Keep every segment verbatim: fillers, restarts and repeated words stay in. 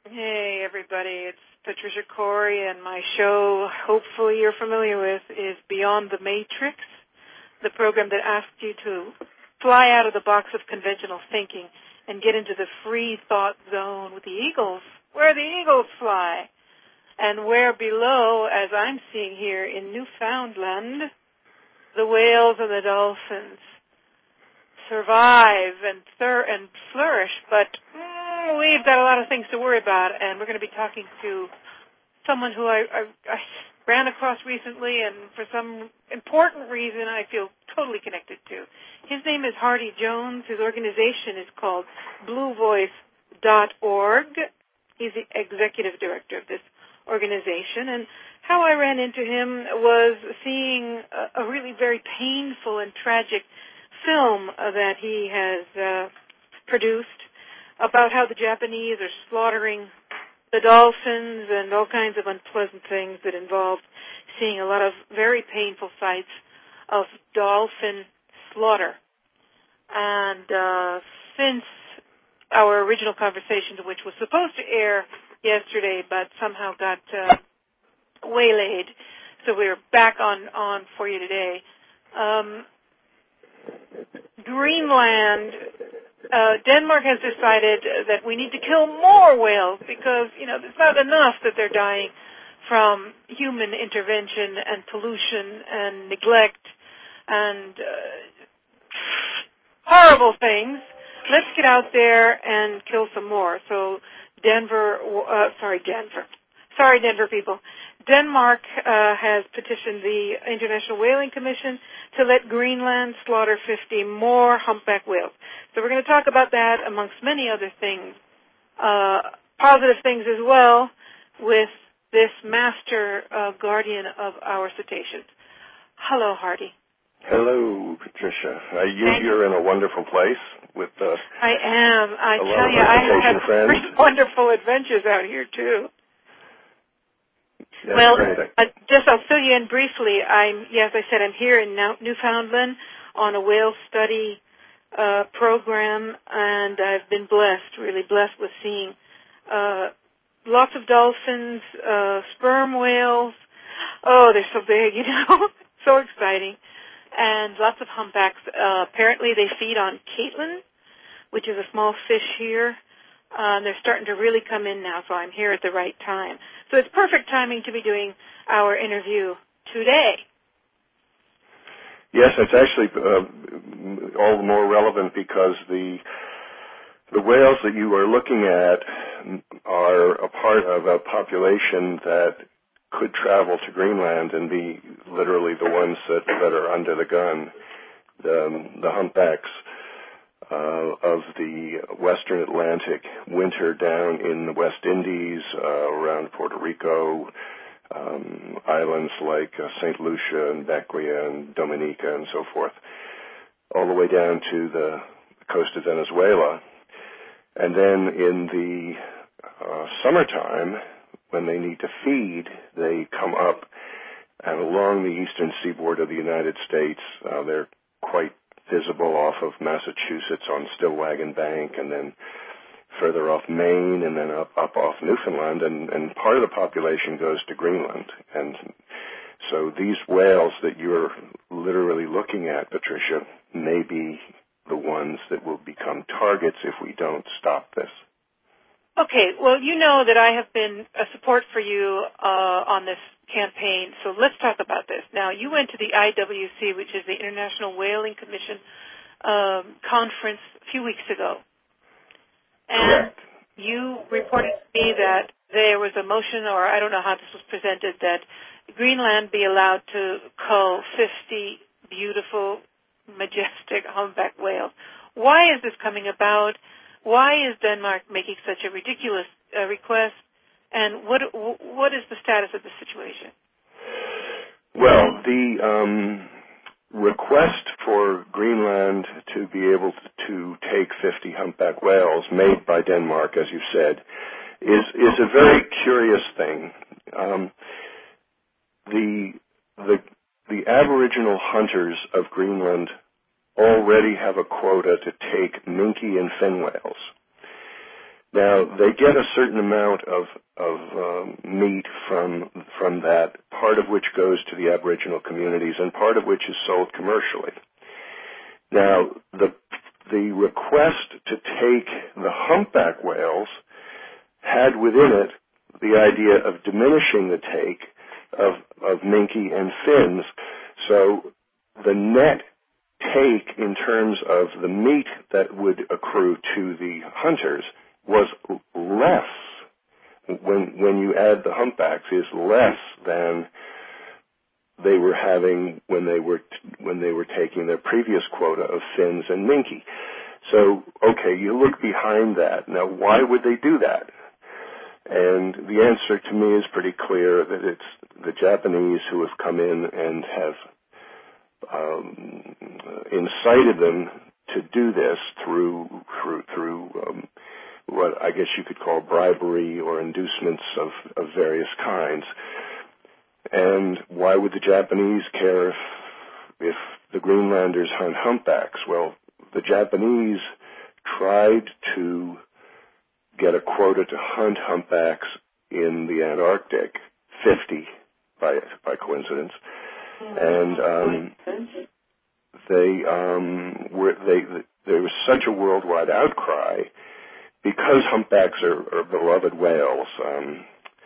Hey, everybody. It's Patricia Corey, and my show, hopefully you're familiar with, is Beyond the Matrix, the program that asks you to fly out of the box of conventional thinking and get into the free thought zone with the eagles, where the eagles fly, and where below, as I'm seeing here in Newfoundland, the whales and the dolphins survive and, thir- and flourish, but mm, we've got a lot of things to worry about, and we're going to be talking to someone who I, I, I ran across recently, and for some important reason I feel totally connected to. His name is Hardy Jones. His organization is called blue voice dot org. He's the executive director of this organization, and how I ran into him was seeing a, a really very painful and tragic film uh, that he has uh, produced about how the Japanese are slaughtering the dolphins and all kinds of unpleasant things that involved seeing a lot of very painful sights of dolphin slaughter. And uh, since our original conversation, which was supposed to air yesterday but somehow got uh, waylaid, so we're back on, on for you today. Um, Greenland, uh, Denmark has decided that we need to kill more whales because, you know, it's not enough that they're dying from human intervention and pollution and neglect and uh, horrible things. Let's get out there and kill some more. So Denver, uh, sorry, Denver. Sorry, Denver people. Denmark uh, has petitioned the International Whaling Commission to let Greenland slaughter fifty more humpback whales. So we're going to talk about that amongst many other things, uh, positive things as well, with this master uh, guardian of our cetaceans. Hello, Hardy. Hello, Patricia. Uh, you, you're in a wonderful place with uh, I am. I a tell you, I have had friends. pretty wonderful adventures out here, too. That's well, great. uh, just I'll fill you in briefly. I'm, yes, I said I'm here in Newfoundland on a whale study uh, program, and I've been blessed, really blessed with seeing uh, lots of dolphins, uh, sperm whales. Oh, they're so big, you know, so exciting. And lots of humpbacks. Uh, apparently they feed on Caitlin, which is a small fish here. Uh, and they're starting to really come in now, so I'm here at the right time. So it's perfect timing to be doing our interview today. Yes, it's actually uh, all the more relevant because the the whales that you are looking at are a part of a population that could travel to Greenland and be literally the ones that, that are under the gun, the, the humpbacks. Uh, of the Western Atlantic winter down in the West Indies, uh, around Puerto Rico, um, islands like uh, Saint Lucia and Bequia and Dominica and so forth, all the way down to the coast of Venezuela. And then in the uh, summertime, when they need to feed, they come up and along the eastern seaboard of the United States. Uh, they're quite visible off of Massachusetts on Stillwagon Bank, and then further off Maine, and then up, up off Newfoundland, and, and part of the population goes to Greenland. And so these whales that you're literally looking at, Patricia, may be the ones that will become targets if we don't stop this. Okay, well, you know that I have been a support for you uh, on this campaign, so let's talk about this. Now, you went to the I W C, which is the International Whaling Commission um, conference a few weeks ago. And Correct. You reported to me that there was a motion, or I don't know how this was presented, that Greenland be allowed to cull fifty beautiful, majestic humpback whales. Why is this coming about? Why is Denmark making such a ridiculous uh, request? And what what is the status of the situation? Well, the um, request for Greenland to be able to, to take fifty humpback whales made by Denmark, as you said, is is a very curious thing. Um, the the the Aboriginal hunters of Greenland already have a quota to take minke and fin whales. Now, they get a certain amount of, of um, meat from, from that, part of which goes to the Aboriginal communities and part of which is sold commercially. Now, the, the request to take the humpback whales had within it the idea of diminishing the take of, of minke and fins. So the net take in terms of the meat that would accrue to the hunters was less, when when you add the humpbacks, is less than they were having when they were when they were taking their previous quota of fins and minke. So, okay, you look behind that. Now, why would they do that? And the answer to me is pretty clear, that it's the Japanese who have come in and have um, incited them to do this through through through um, what I guess you could call bribery or inducements of, of various kinds. And why would the Japanese care if, if the Greenlanders hunt humpbacks? Well, the Japanese tried to get a quota to hunt humpbacks in the Antarctic, fifty by by coincidence, and um, they um, were they there was such a worldwide outcry because humpbacks are, are beloved whales um,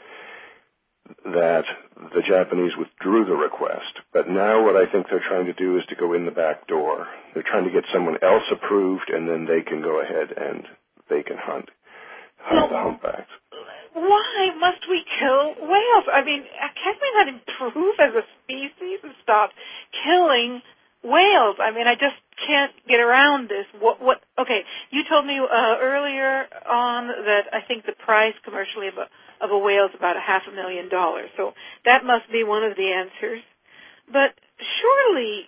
that the Japanese withdrew the request. But now what I think they're trying to do is to go in the back door. They're trying to get someone else approved, and then they can go ahead and they can hunt. Hunt the humpbacks. Why must we kill whales? I mean, can't we not improve as a species and stop killing whales? I mean, I just can't get around this. What? What? Okay, you told me uh, earlier on that I think the price commercially of a, of a whale is about a half a million dollars. So that must be one of the answers. But surely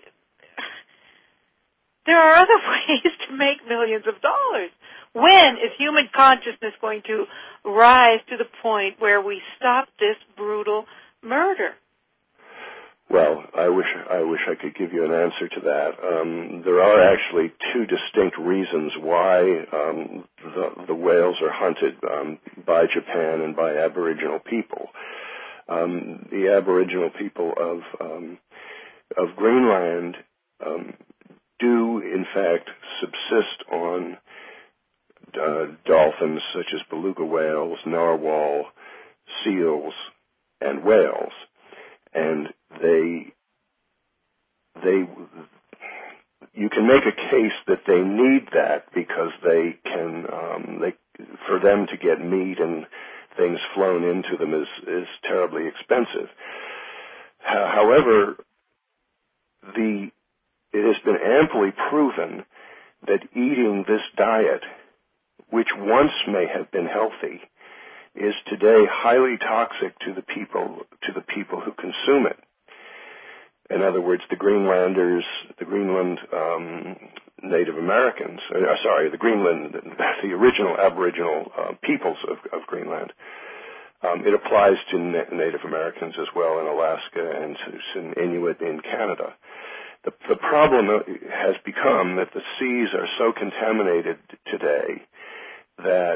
there are other ways to make millions of dollars. When is human consciousness going to rise to the point where we stop this brutal murder? Well, I wish I wish I could give you an answer to that. Um, there are actually two distinct reasons why um, the, the whales are hunted um, by Japan and by Aboriginal people. Um, the Aboriginal people of um, of Greenland um, do, in fact, subsist on Uh, dolphins such as beluga whales, narwhal, seals, and whales, and they they you can make a case that they need that because they can um, they for them to get meat and things flown into them is is terribly expensive. However, the it has been amply proven that eating this diet, which once may have been healthy, is today highly toxic to the people to the people who consume it. In other words, the Greenlanders, the Greenland um, Native Americans, uh, sorry, the Greenland, the original Aboriginal uh, peoples of, of Greenland. Um, it applies to na- Native Americans as well in Alaska and to, to Inuit in Canada. The, the problem has become that the seas are so contaminated today that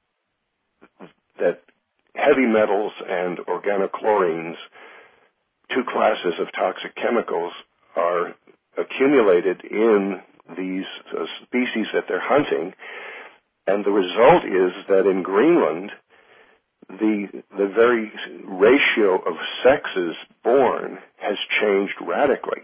that heavy metals and organochlorines, two classes of toxic chemicals, are accumulated in these uh, species that they're hunting, and the result is that in Greenland, the the very ratio of sexes born has changed radically.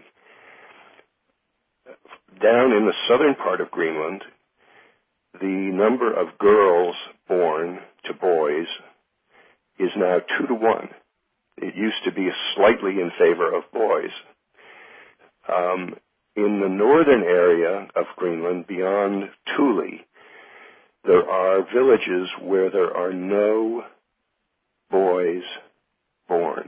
Down in the southern part of Greenland, the number of girls born to boys is now two to one. It used to be slightly in favor of boys. Um, in the northern area of Greenland, beyond Thule, there are villages where there are no boys born.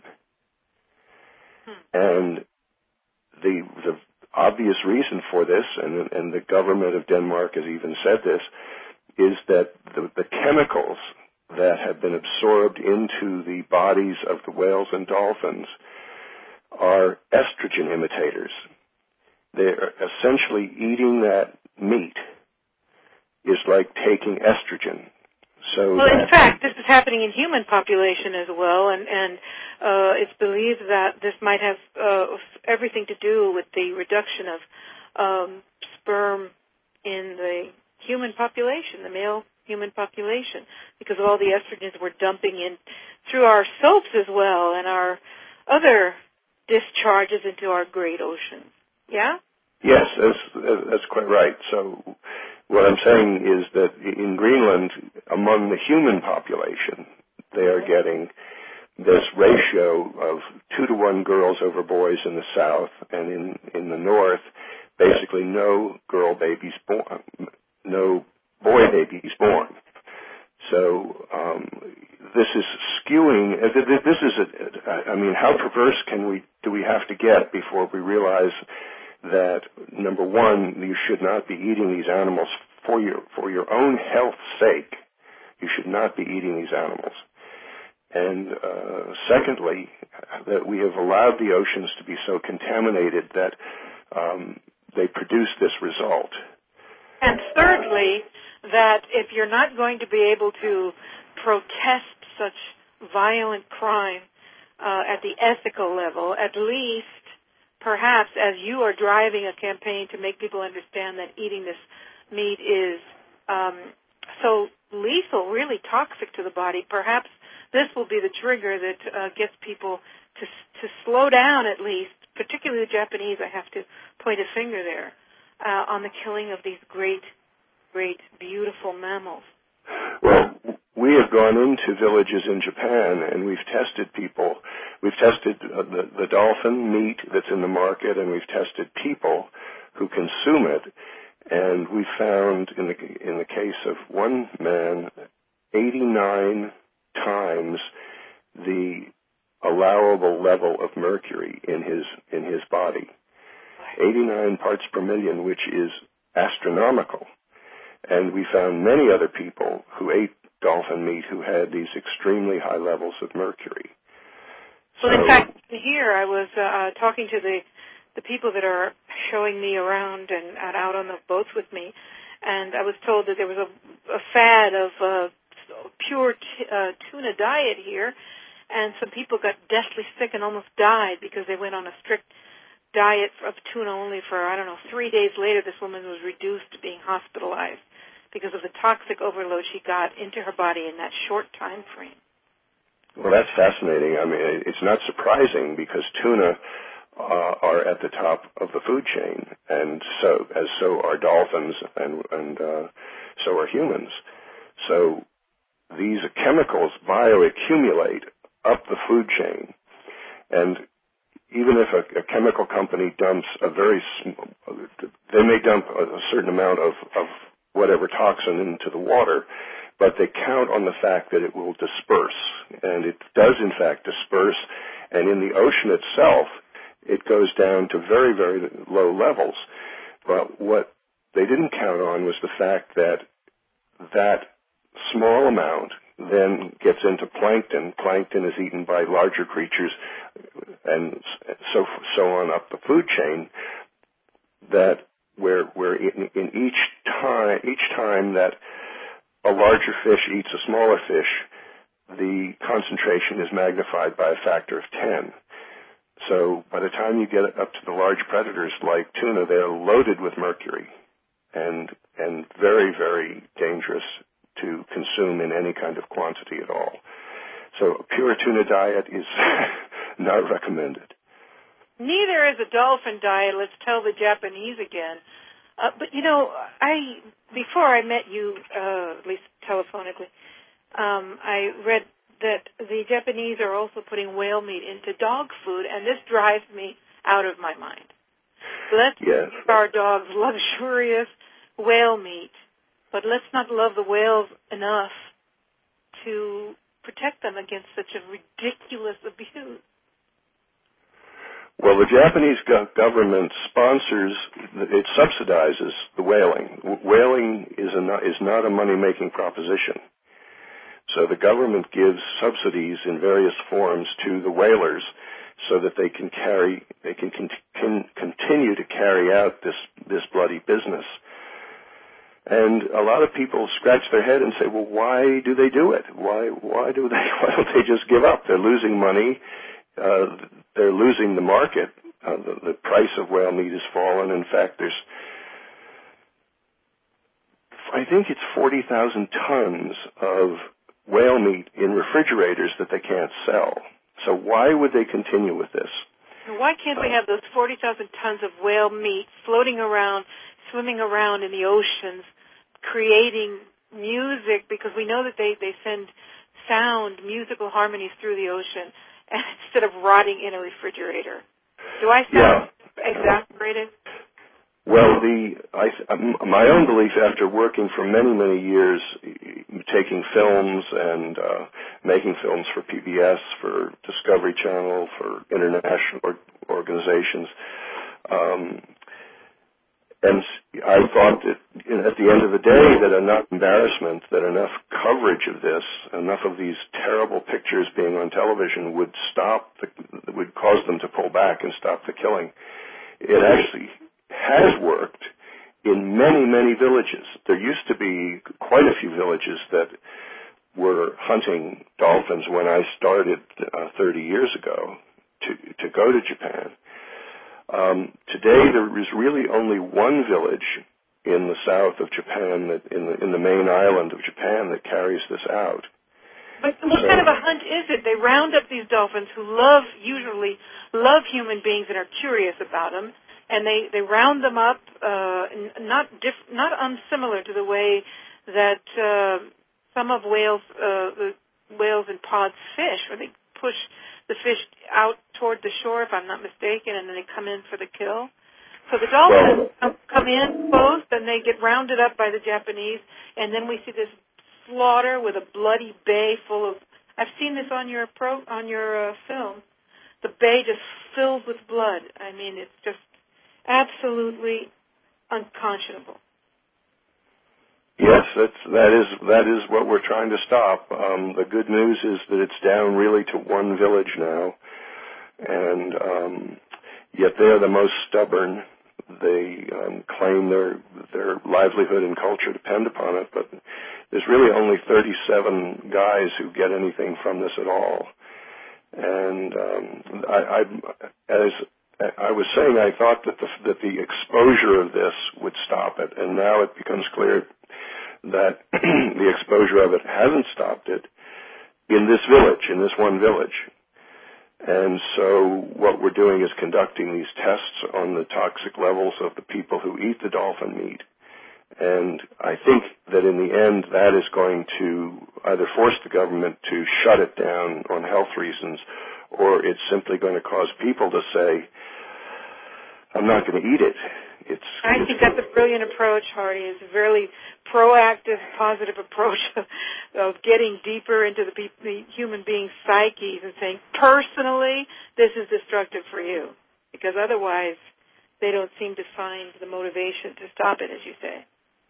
And the, the obvious reason for this, and, and the government of Denmark has even said this, is that the, the chemicals that have been absorbed into the bodies of the whales and dolphins are estrogen imitators. They're essentially eating that meat is like taking estrogen. So well, in fact, this is happening in human population as well, and, and uh, it's believed that this might have uh, everything to do with the reduction of um, sperm in the human population, the male human population, because of all the estrogens we're dumping in through our soaps as well and our other discharges into our great oceans. Yeah? Yes, that's, that's quite right. So what I'm saying is that in Greenland, among the human population, they are getting this ratio of two to one girls over boys in the south, and in, in the north, basically no girl babies born, no boy babies born. So um, this is skewing. This is, a, I mean, how perverse can we do we have to get before we realize that, number one, you should not be eating these animals for your for your own health's sake. You should not be eating these animals. And uh, secondly, that we have allowed the oceans to be so contaminated that um, they produce this result. And thirdly, that if you're not going to be able to protest such violent crime uh, at the ethical level, at least perhaps as you are driving a campaign to make people understand that eating this meat is um, so lethal, really toxic to the body, perhaps this will be the trigger that uh, gets people to to slow down at least, particularly the Japanese. I have to point a finger there uh, on the killing of these great, great, beautiful mammals. Well, we have gone into villages in Japan and we've tested people. We've tested uh, the, the dolphin meat that's in the market, and we've tested people who consume it. And we found in the in the case of one man, eighty-nine times the allowable level of mercury in his in his body. eighty-nine parts per million, which is astronomical. And we found many other people who ate dolphin meat who had these extremely high levels of mercury. Well, so, in fact, here I was uh, talking to the the people that are showing me around and, and out on the boats with me, and I was told that there was a, a fad of uh, pure t- uh, tuna diet here, and some people got deathly sick and almost died because they went on a strict diet of tuna only for, I don't know, three days later this woman was reduced to being hospitalized because of the toxic overload she got into her body in that short time frame. Well, that's fascinating. I mean, it's not surprising because tuna uh, are at the top of the food chain, and so as so are dolphins, and, and uh, so are humans. So these chemicals bioaccumulate up the food chain, and even if a, a chemical company dumps a very, sm- they may dump a, a certain amount of, of whatever toxin into the water, but they count on the fact that it will disperse, and it does in fact disperse, and in the ocean itself, it goes down to very, very low levels. But what they didn't count on was the fact that that small amount then gets into plankton. Plankton is eaten by larger creatures, and so so on up the food chain. That where where in, in each time each time that a larger fish eats a smaller fish, the concentration is magnified by a factor of ten. So by the time you get up to the large predators like tuna, they're loaded with mercury and and very, very dangerous to consume in any kind of quantity at all. So a pure tuna diet is not recommended. Neither is a dolphin diet. Let's tell the Japanese again. Uh, but, you know, I before I met you, uh, at least telephonically, um, I read that the Japanese are also putting whale meat into dog food, and this drives me out of my mind. Let's yes. give our dogs luxurious whale meat, but let's not love the whales enough to protect them against such a ridiculous abuse. Well, the Japanese go- government sponsors, it subsidizes the whaling. W- whaling is, a not, is not a money-making proposition. So the government gives subsidies in various forms to the whalers so that they can carry, they can, con- can continue to carry out this, this bloody business. And a lot of people scratch their head and say, well, why do they do it? Why, why do they, why don't they just give up? They're losing money. Uh, they're losing the market. Uh, the, the price of whale meat has fallen. In fact, there's, I think it's forty thousand tons of whale meat in refrigerators that they can't sell. So why would they continue with this? Why can't they have those forty thousand tons of whale meat floating around, swimming around in the oceans, creating music, because we know that they, they send sound, musical harmonies through the ocean, and instead of rotting in a refrigerator. Do I sound yeah. exasperated? Well, the I, my own belief, after working for many, many years, taking films and uh, making films for P B S, for Discovery Channel, for international organizations, um, and I thought that at the end of the day that enough embarrassment, that enough coverage of this, enough of these terrible pictures being on television would stop, the, would cause them to pull back and stop the killing. It actually has worked in many, many villages. There used to be quite a few villages that were hunting dolphins when I started uh, thirty years ago to, to go to Japan. Um, today there is really only one village in the south of Japan, that in the, in the main island of Japan, that carries this out. But what so, kind of a hunt is it? They round up these dolphins who love, usually love human beings and are curious about them, and they, they round them up, uh, not diff, not unsimilar to the way that uh, some of whales, uh, the whales and pods fish, where they push the fish out toward the shore, if I'm not mistaken, and then they come in for the kill. So the dolphins well, come in close, then they get rounded up by the Japanese, and then we see this slaughter with a bloody bay full of. I've seen this on your pro on your uh, film. The bay just filled with blood. I mean, it's just absolutely unconscionable. Yes, that's, that is that is what we're trying to stop. Um, the good news is that it's down really to one village now, and um, yet they're the most stubborn. They um, claim their their livelihood and culture depend upon it, but there's really only thirty-seven guys who get anything from this at all. And um, I, I, as I was saying, I thought that the, that the exposure of this would stop it, and now it becomes clear that the exposure of it hasn't stopped it in this village, in this one village. And so what we're doing is conducting these tests on the toxic levels of the people who eat the dolphin meat. And I think that in the end that is going to either force the government to shut it down on health reasons, or it's simply going to cause people to say, I'm not going to eat it. It's, I think that's a brilliant approach, Hardy. It's a really proactive, positive approach of, of getting deeper into the, the human being's psyches and saying, personally, this is destructive for you. Because otherwise, they don't seem to find the motivation to stop it, as you say.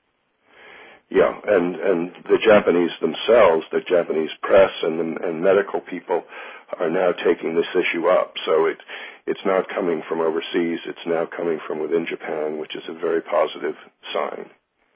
Yeah, and, and the Japanese themselves, the Japanese press and, the, and medical people are now taking this issue up. So it, it's not coming from overseas. It's now coming from within Japan, which is a very positive sign.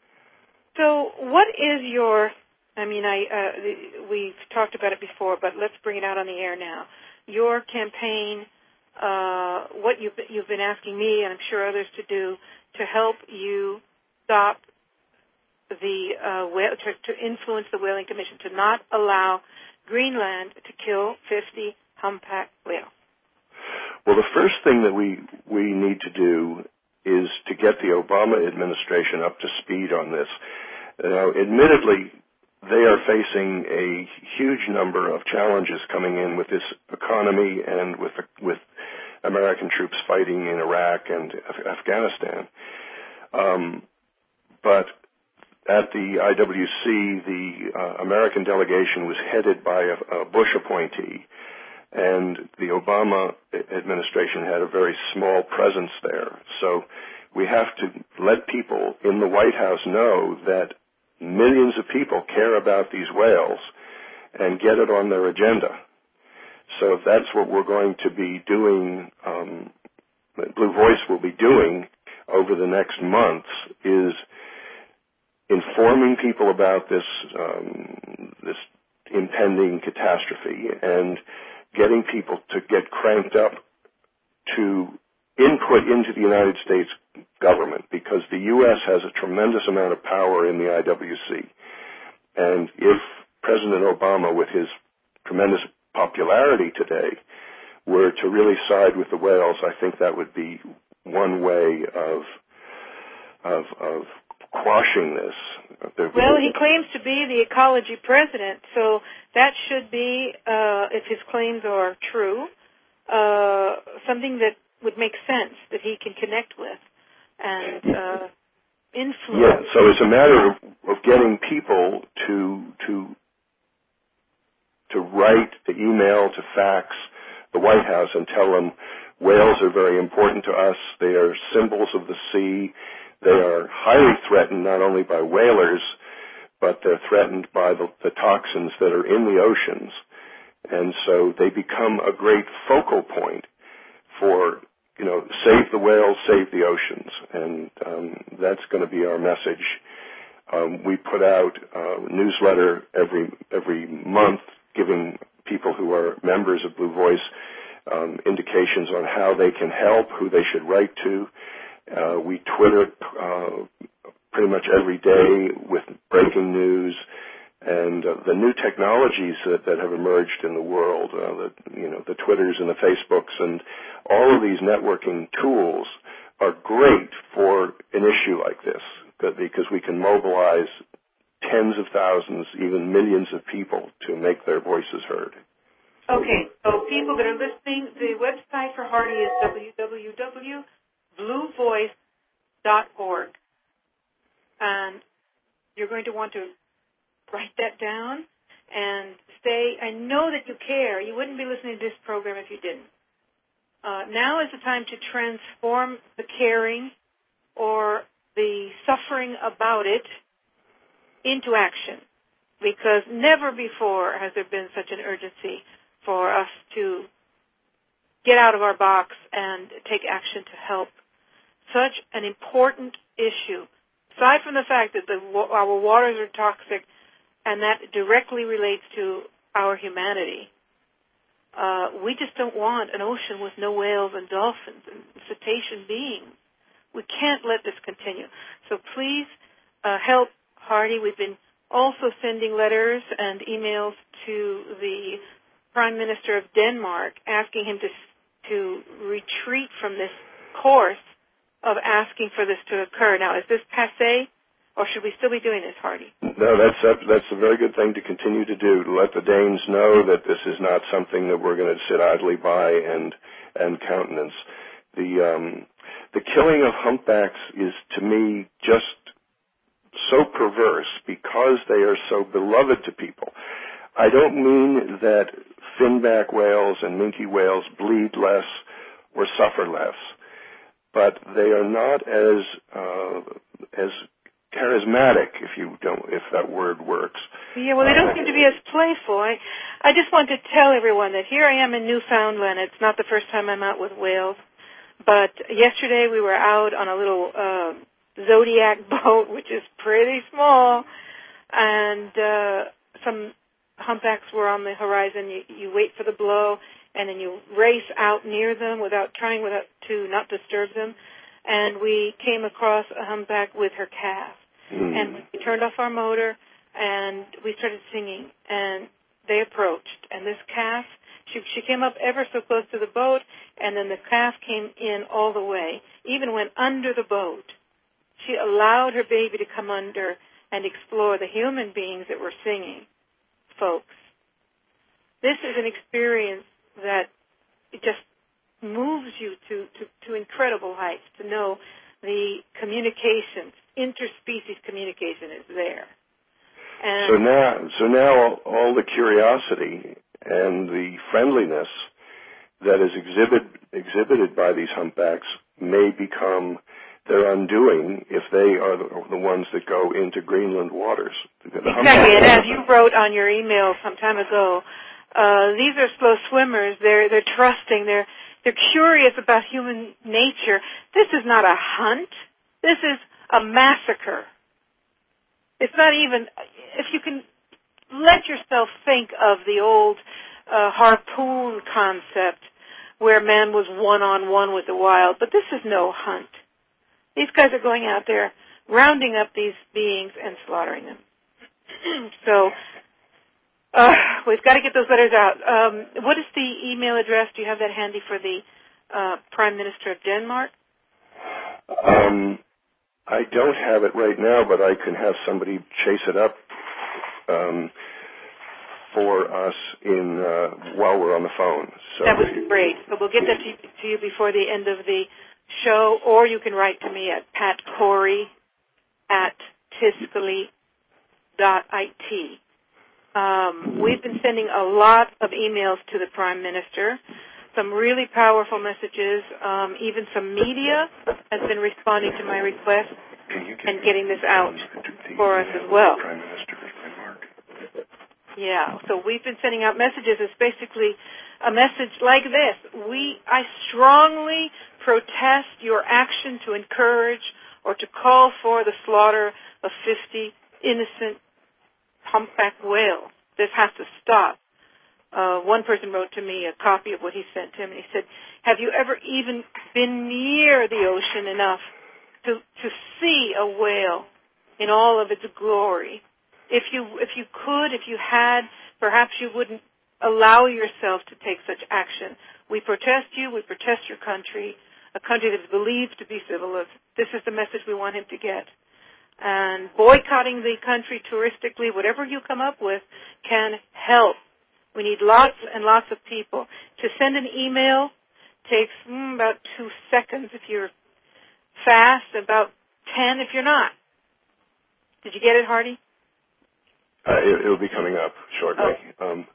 So what is your, I mean, I uh, we've talked about it before, but let's bring it out on the air now. Your campaign, uh, what you've, you've been asking me, and I'm sure others to do, to help you stop the uh, whale, to, to influence the Whaling Commission to not allow Greenland to kill fifty humpback whales. Well, the first thing that we we need to do is to get the Obama administration up to speed on this. Now, admittedly, they are facing a huge number of challenges coming in with this economy and with with American troops fighting in Iraq and Af- Afghanistan. Um, but at the I W C, the uh, American delegation was headed by a, a Bush appointee, and the Obama administration had a very small presence there. So we have to let people in the White House know that millions of people care about these whales and get it on their agenda. So that's what we're going to be doing, um, Blue Voice will be doing over the next months, is informing people about this um, this impending catastrophe and getting people to get cranked up to input into the United States government, because the U S has a tremendous amount of power in the I W C. And if President Obama, with his tremendous popularity today, were to really side with the whales, I think that would be one way of of, of quashing this. Well, he claims to be the ecology president, so that should be, uh, if his claims are true, uh, something that would make sense, that he can connect with and uh, influence. Yeah, so it's a matter of, of getting people to to to write, to email, to fax the White House and tell them whales are very important to us. They are symbols of the sea. They are highly threatened not only by whalers, but they're threatened by the, the toxins that are in the oceans. And so they become a great focal point for, you know, save the whales, save the oceans. And um, that's going to be our message. Um, we put out a newsletter every every month giving people who are members of Blue Voice um, indications on how they can help, who they should write to. Uh, we Twitter uh, pretty much every day with breaking news and uh, the new technologies that, that have emerged in the world, uh, the, you know, the Twitters and the Facebooks and all of these networking tools are great for an issue like this, because we can mobilize tens of thousands, even millions of people to make their voices heard. Okay, so people that are listening, the website for Hardy is w w w dot blue voice dot org. And you're going to want to write that down and stay. I know that you care. You wouldn't be listening to this program if you didn't. Uh, now is the time to transform the caring or the suffering about it into action, because never before has there been such an urgency for us to get out of our box and take action to help such an important issue. Aside from the fact that the, our waters are toxic and that directly relates to our humanity, uh, we just don't want an ocean with no whales and dolphins and cetacean beings. We can't let this continue. So please uh, help Hardy. We've been also sending letters and emails to the Prime Minister of Denmark asking him to to retreat from this course of asking for this to occur. Now, is this passé, or should we still be doing this, Hardy? No, that's a, that's a very good thing to continue to do, to let the Danes know that this is not something that we're going to sit idly by and and countenance. The um, the killing of humpbacks is, to me, just so perverse because they are so beloved to people. I don't mean that finback whales and minke whales bleed less or suffer less, but they are not as uh, as charismatic, if you don't, if that word works. Yeah, well, they don't uh, seem to be as playful. I, I just want to tell everyone that here I am in Newfoundland. It's not the first time I'm out with whales, but yesterday we were out on a little uh, Zodiac boat, which is pretty small, and uh, some humpbacks were on the horizon. You, you wait for the blow, and then you race out near them without trying without to not disturb them. And we came across a humpback with her calf. Mm. And we turned off our motor, and we started singing. And they approached. And this calf, she, she came up ever so close to the boat, and then the calf came in all the way, even went under the boat. She allowed her baby to come under and explore the human beings that were singing. Folks, this is an experience that it just moves you to, to, to incredible heights, to know the communication, interspecies communication is there. And so now, so now all, all the curiosity and the friendliness that is exhibit, exhibited by these humpbacks may become their undoing if they are the, the ones that go into Greenland waters. Exactly, and as you wrote on your email some time ago, uh, these are slow swimmers. They're they're trusting. They're they're curious about human nature. This is not a hunt. This is a massacre. it's not even, if you can let yourself think of the old uh, harpoon concept where man was one-on-one with the wild, but this is no hunt. These guys are going out there, rounding up these beings and slaughtering them. So uh, we've got to get those letters out. Um, what is the email address? Do you have that handy for the uh, Prime Minister of Denmark? Um, I don't have it right now, but I can have somebody chase it up um, for us in uh, while we're on the phone. So that would be great. So we'll get that to you, to you before the end of the show, or you can write to me at Pat Corey at tiscali dot I T. Um, we've been sending a lot of emails to the Prime Minister, some really powerful messages. Um, even some media has been responding to my request and getting this out for us as well. Prime Minister of Denmark. Yeah, so we've been sending out messages. It's basically a message like this. We, I strongly protest your action to encourage or to call for the slaughter of fifty innocent humpback whales. This has to stop. Uh, one person wrote to me a copy of what he sent to him, and he said, have you ever even been near the ocean enough to, to see a whale in all of its glory? If you, if you could, if you had, perhaps you wouldn't allow yourself to take such action. We protest you. We protest your country, a country that's believed to be civilized. This is the message we want him to get. And boycotting the country touristically, whatever you come up with, can help. We need lots and lots of people. To send an email takes mm, about two seconds if you're fast, about ten if you're not. Did you get it, Hardy? Uh, it, it'll be coming up shortly. Oh. Um,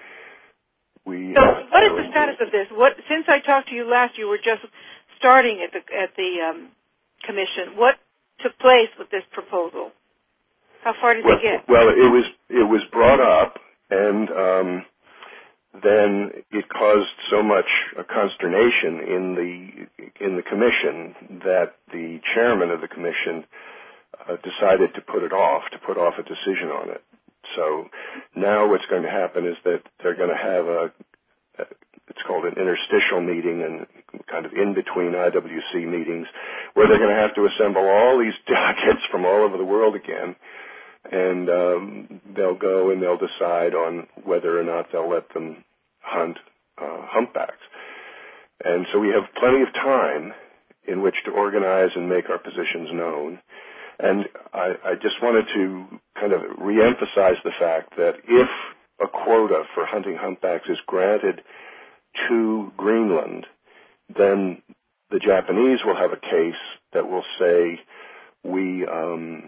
we. So, uh, what is the status of this? What since I talked to you last, you were just starting at the at the um, commission. What took place with this proposal? How far did well, they get? Well, it was it was brought up, and um, then it caused so much uh, consternation in the in the commission that the chairman of the commission uh, decided to put it off, to put off a decision on it. So now what's going to happen is that they're going to have a, a it's called an interstitial meeting, and kind of in between I W C meetings, where they're going to have to assemble all these delegates from all over the world again, and um, they'll go and they'll decide on whether or not they'll let them hunt uh, humpbacks. And so we have plenty of time in which to organize and make our positions known. And I, I just wanted to kind of reemphasize the fact that if a quota for hunting humpbacks is granted to Greenland, then the Japanese will have a case that will say, we, um,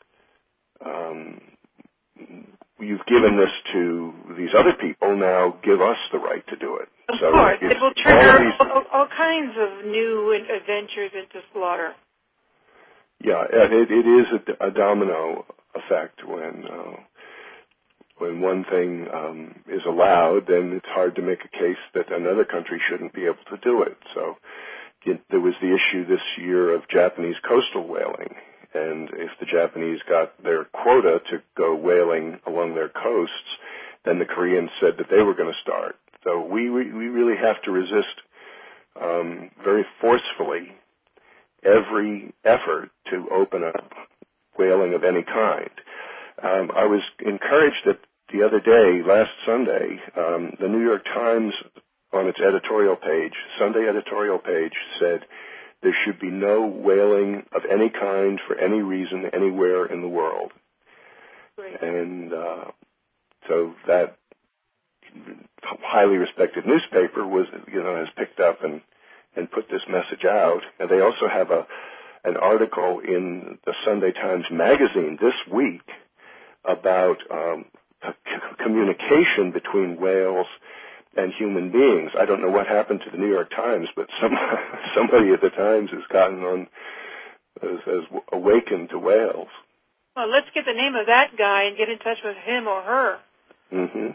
um, you've given this to these other people, now give us the right to do it. Of so course, it will trigger all, these, all, all kinds of new adventures into slaughter. Yeah, it, it is a, a domino effect. When uh, when one thing um, is allowed, then it's hard to make a case that another country shouldn't be able to do it. So it, there was the issue this year of Japanese coastal whaling, and if the Japanese got their quota to go whaling along their coasts, then the Koreans said that they were going to start. So we we really have to resist um, very forcefully every effort to open up whaling of any kind. Um, I was encouraged that the other day, last Sunday, um, the New York Times on its editorial page, Sunday editorial page, said there should be no whaling of any kind for any reason anywhere in the world. Great. And uh, so that highly respected newspaper was, you know, has picked up and and put this message out. And they also have a an article in the Sunday Times Magazine this week about um, c- communication between whales and human beings. I don't know what happened to the New York Times, but some somebody at the Times has gotten on, has, has awakened to whales. Well, let's get the name of that guy and get in touch with him or her. Mm-hmm.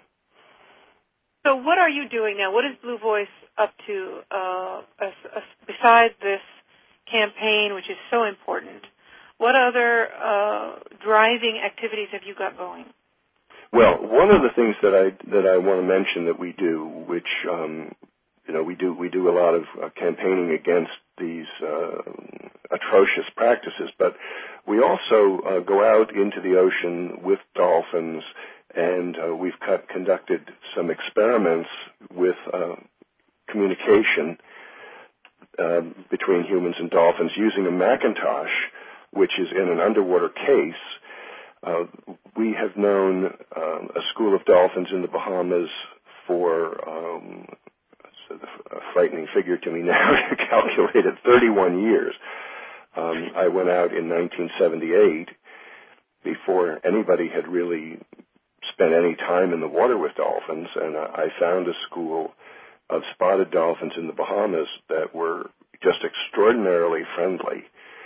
So what are you doing now? What is Blue Voice up to uh, as, as, besides this campaign, which is so important? what other uh, driving activities have you got going? Well, one of the things that I that I want to mention that we do, which um, you know we do we do a lot of uh, campaigning against these uh, atrocious practices, but we also uh, go out into the ocean with dolphins, and uh, we've cut, conducted some experiments with uh, communication uh, between humans and dolphins using a Macintosh, which is in an underwater case. Uh, we have known um, a school of dolphins in the Bahamas for, um, it's a frightening figure to me now to calculate it, thirty-one years. Um, I went out in nineteen seventy-eight before anybody had really spent any time in the water with dolphins, and I found a school of spotted dolphins in the Bahamas that were just extraordinarily friendly,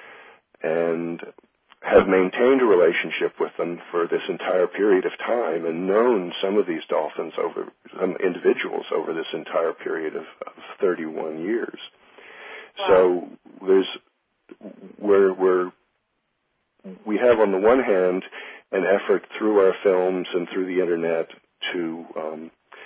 and have maintained a relationship with them for this entire period of time, and known some of these dolphins over, some individuals over this entire period of, of thirty-one years. Wow. So there's, we're, we're, we have on the one hand an effort through our films and through the internet to um,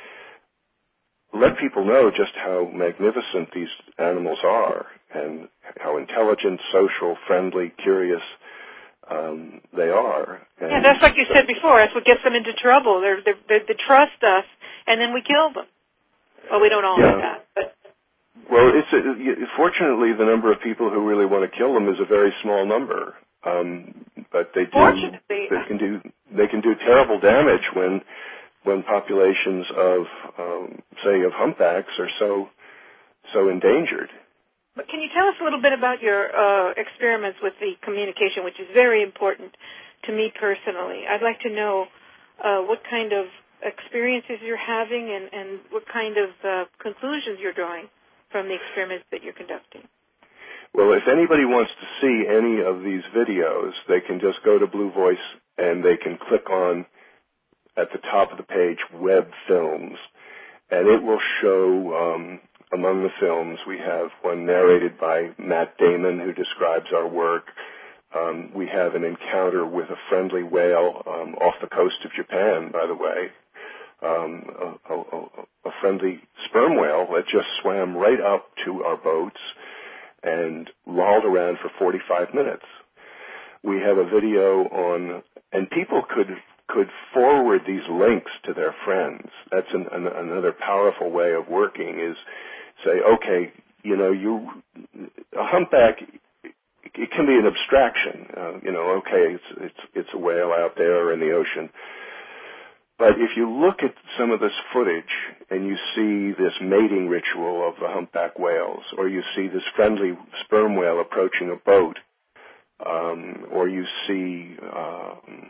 let people know just how magnificent these animals are, and how intelligent, social, friendly, curious Um, they are. And yeah, that's like you said before. That's what gets them into trouble. They're, they're, they're, they trust us, and then we kill them. Well, we don't all yeah. do that. But. Well, it's a, fortunately, the number of people who really want to kill them is a very small number. Um, but they do. Fortunately, they can do. They can do terrible damage when when populations of, um, say, of humpbacks are so so endangered. But can you tell us a little bit about your uh, experiments with the communication, which is very important to me personally? I'd like to know uh, what kind of experiences you're having, and, and what kind of uh, conclusions you're drawing from the experiments that you're conducting. Well, if anybody wants to see any of these videos, they can just go to Blue Voice and they can click on, at the top of the page, Web Films, and it will show... Um, Among the films, we have one narrated by Matt Damon, who describes our work. Um, we have an encounter with a friendly whale um, off the coast of Japan, by the way, um, a, a, a friendly sperm whale that just swam right up to our boats and lolled around for forty-five minutes. We have a video on, and people could could forward these links to their friends. That's an, an, another powerful way of working, is say, okay, you know, you a humpback, it can be an abstraction. Uh, you know, okay, it's it's it's a whale out there in the ocean. But if you look at some of this footage and you see this mating ritual of the humpback whales, or you see this friendly sperm whale approaching a boat, um, or you see um,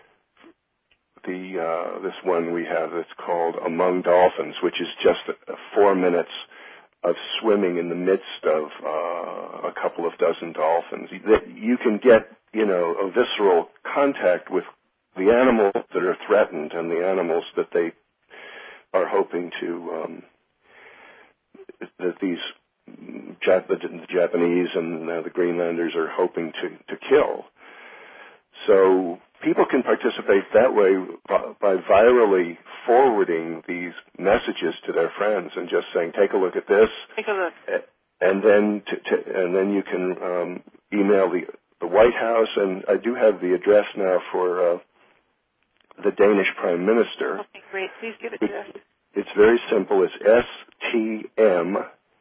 the uh, this one we have that's called Among Dolphins, which is just four minutes of swimming in the midst of uh, a couple of dozen dolphins. That you can get, you know, a visceral contact with the animals that are threatened and the animals that they are hoping to, um, that these Jap- the Japanese and uh, the Greenlanders are hoping to, to kill. So people can participate that way by, by virally forwarding these messages to their friends and just saying, "Take a look at this." Take a look. And then, to, to, and then you can um, email the the White House, and I do have the address now for uh, the Danish Prime Minister. Okay, great. Please give it to us. It's very simple. It's S T M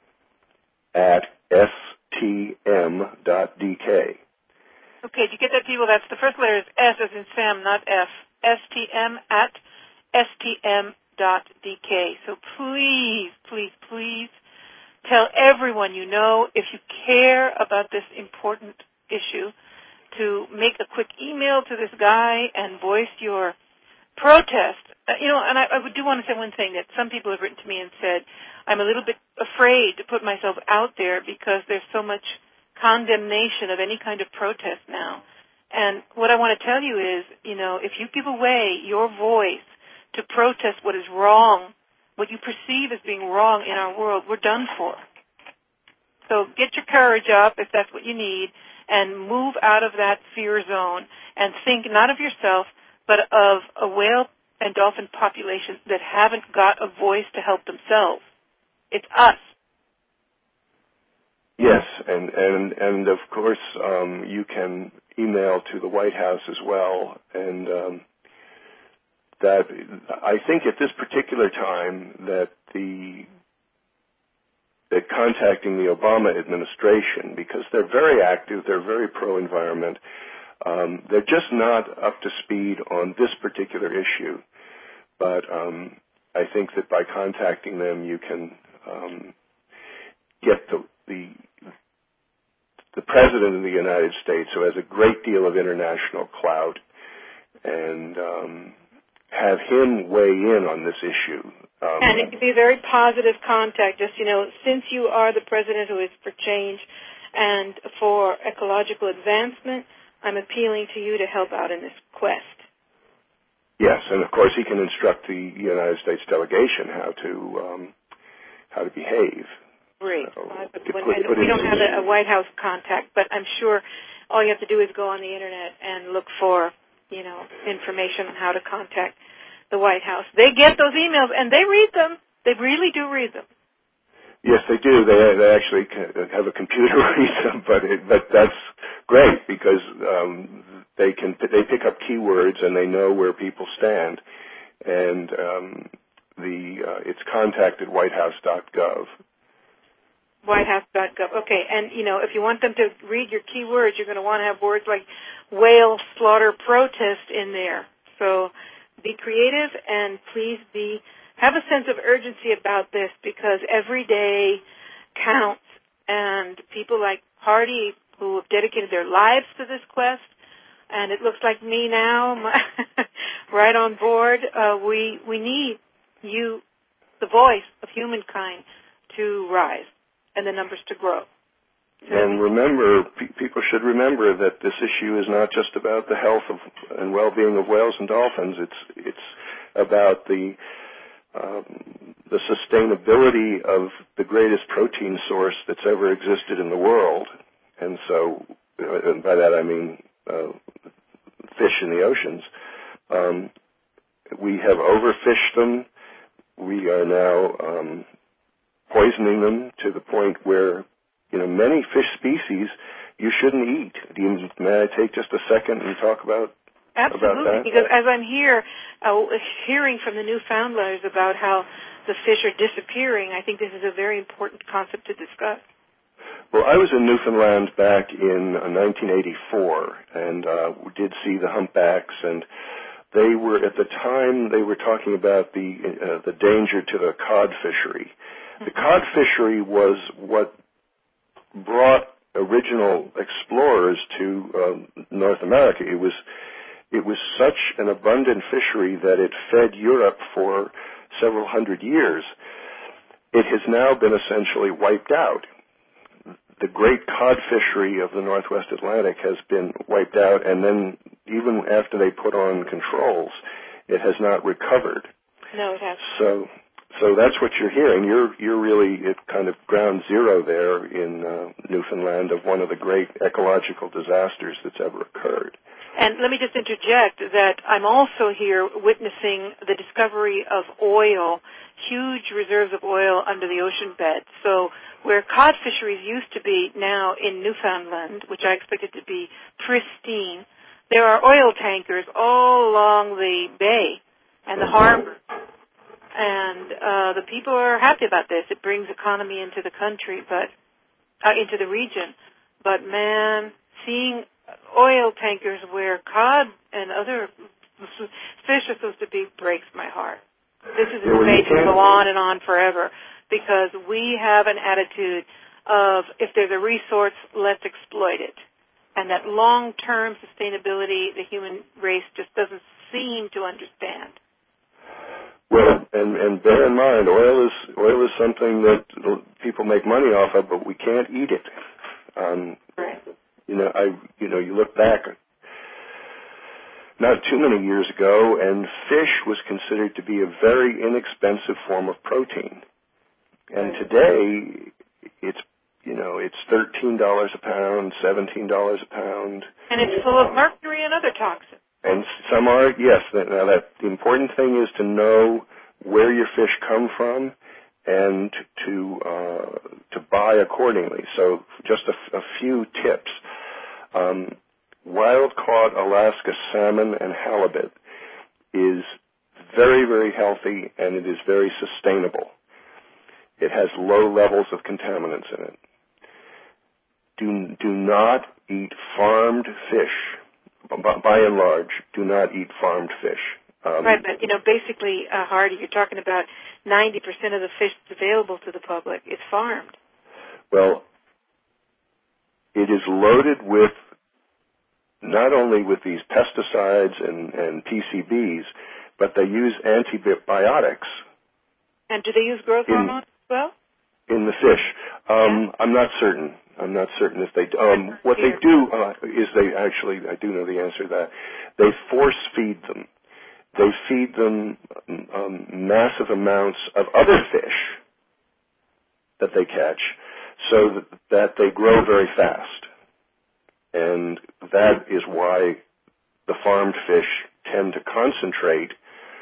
at S T M dot D K. Okay, did you get that, people? That's the first letter is S as in Sam, not F. S T M at S T M dot D K. So please, please, please tell everyone you know, if you care about this important issue, to make a quick email to this guy and voice your protest. Uh, you know, and I, I do want to say one thing, that some people have written to me and said, I'm a little bit afraid to put myself out there because there's so much condemnation of any kind of protest now. And what I want to tell you is, you know, if you give away your voice to protest what is wrong, what you perceive as being wrong in our world, we're done for. So get your courage up if that's what you need, and move out of that fear zone and think not of yourself, but of a whale and dolphin population that haven't got a voice to help themselves. It's us. Yes, and, and, and of course, um, you can email to the White House as well, and um, that I think at this particular time that the that contacting the Obama administration, because they're very active, they're very pro-environment, um, they're just not up to speed on this particular issue. But um, I think that by contacting them, you can um, get the, the the President of the United States, who has a great deal of international clout, and um, have him weigh in on this issue. Um, and it could be a very positive contact. Just, you know, since you are the President who is for change and for ecological advancement, I'm appealing to you to help out in this quest. Yes, and of course he can instruct the United States delegation how to um, how to behave. Great. So, well, to when, put, and put we don't in, have a, a White House contact, but I'm sure all you have to do is go on the Internet and look for, you know, information on how to contact the White House. They get those emails, and they read them. They really do read them. Yes, they do. They, they actually have a computer read them, but it, but that's great because um, they can they pick up keywords and they know where people stand, and um, the uh, it's contact at whitehouse dot gov. whitehouse dot gov. Okay, and you know if you want them to read your keywords, you're going to want to have words like whale slaughter protest in there. So be creative and please be have a sense of urgency about this because every day counts, and people like Hardy who have dedicated their lives to this quest, and it looks like me now, my, right on board. Uh, we we need you, the voice of humankind, to rise and the numbers to grow. And remember, pe- people should remember that this issue is not just about the health of, and well-being of whales and dolphins. It's it's about the um, the sustainability of the greatest protein source that's ever existed in the world. And so, uh, and by that I mean uh, fish in the oceans. Um, we have overfished them. We are now um, poisoning them to the point where, you know, many fish species you shouldn't eat. Do you, may I take just a second and talk about Absolutely, about that? Because as I'm here uh, hearing from the Newfoundlanders about how the fish are disappearing, I think this is a very important concept to discuss. Well, I was in Newfoundland back in uh, nineteen eighty-four, and uh, we did see the humpbacks, and they were, at the time, they were talking about the uh, the danger to the cod fishery. Mm-hmm. The cod fishery was what brought original explorers to um, North America. It was it was such an abundant fishery that it fed Europe for several hundred years. It has now been essentially wiped out. The great cod fishery of the Northwest Atlantic has been wiped out, and then even after they put on controls, it has not recovered. No, it hasn't. So, so that's what you're hearing. You're you're really at kind of ground zero there in uh, Newfoundland of one of the great ecological disasters that's ever occurred. And let me just interject that I'm also here witnessing the discovery of oil, huge reserves of oil under the ocean bed. So where cod fisheries used to be now in Newfoundland, which I expected to be pristine, there are oil tankers all along the bay and the harbor. And uh, the people are happy about this. It brings economy into the country, but uh, into the region. But, man, seeing oil tankers where cod and other fish are supposed to be breaks my heart. This is insane to go on and on forever because we have an attitude of if there's a resource, let's exploit it. And that long-term sustainability the human race just doesn't seem to understand. Well, and, and bear in mind, oil is oil is something that people make money off of, but we can't eat it. Um, right. You know, I you know, you look back not too many years ago, and fish was considered to be a very inexpensive form of protein. And today, it's you know, it's thirteen dollars a pound, seventeen dollars a pound. And it's full of mercury and other toxins. And some are, yes. Now, that the important thing is to know where your fish come from and to uh, to buy accordingly. So just a, a few tips. Um, wild-caught Alaska salmon and halibut is very, very healthy, and it is very sustainable. It has low levels of contaminants in it. Do, do not eat farmed fish. By and large, do not eat farmed fish. Um, right, but, you know, basically, uh, Hardy, you're talking about ninety percent of the fish that's available to the public is farmed. Well, it is loaded with not only with these pesticides and, and P C Bs, but they use antibiotics. And do they use growth in, hormones as well? In the fish. Um, yeah. I'm not certain. I'm not certain if they do. Um, what they do uh, is they actually, I do know the answer to that, they force feed them. They feed them um, massive amounts of other fish that they catch so that, that they grow very fast. And that is why the farmed fish tend to concentrate